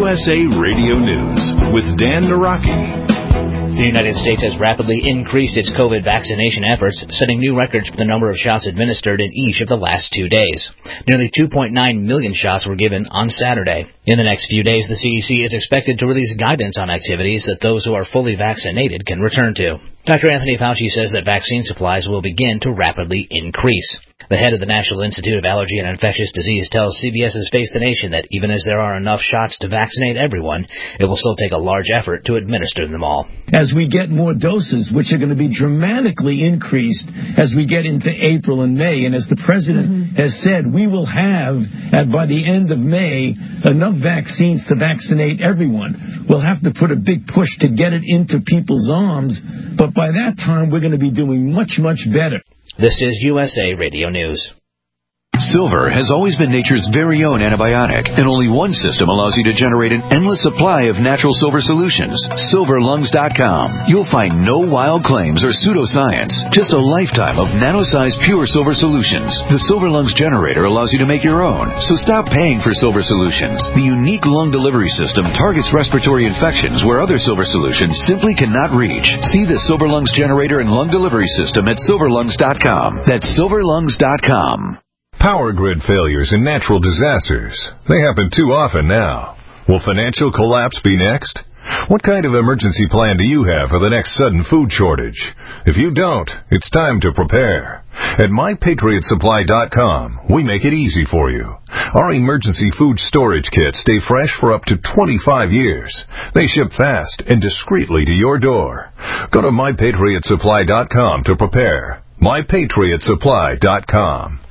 USA Radio News with Dan Naraki. The United States has rapidly increased its COVID vaccination efforts, setting new records for the number of shots administered in each of the last 2 days. Nearly 2.9 million shots were given on Saturday. In the next few days, the CDC is expected to release guidance on activities that those who are fully vaccinated can return to. Dr. Anthony Fauci says that vaccine supplies will begin to rapidly increase. The head of the National Institute of Allergy and Infectious Disease tells CBS's Face the Nation that even as there are enough shots to vaccinate everyone, it will still take a large effort to administer them all. As we get more doses, which are going to be dramatically increased as we get into April and May, and as the president has said, we will have, by the end of May, enough vaccines to vaccinate everyone. We'll have to put a big push to get it into people's arms, but by that time, we're going to be doing much, much better. This is USA Radio News. Silver has always been nature's very own antibiotic, and only one system allows you to generate an endless supply of natural silver solutions. SilverLungs.com. You'll find no wild claims or pseudoscience, just a lifetime of nano-sized pure silver solutions. The Silver Lungs generator allows you to make your own, so stop paying for silver solutions. The unique lung delivery system targets respiratory infections where other silver solutions simply cannot reach. See the Silver Lungs generator and lung delivery system at SilverLungs.com. That's SilverLungs.com. Power grid failures and natural disasters. They happen too often now. Will financial collapse be next? What kind of emergency plan do you have for the next sudden food shortage? If you don't, it's time to prepare. At MyPatriotSupply.com, we make it easy for you. Our emergency food storage kits stay fresh for up to 25 years. They ship fast and discreetly to your door. Go to MyPatriotSupply.com to prepare. MyPatriotSupply.com.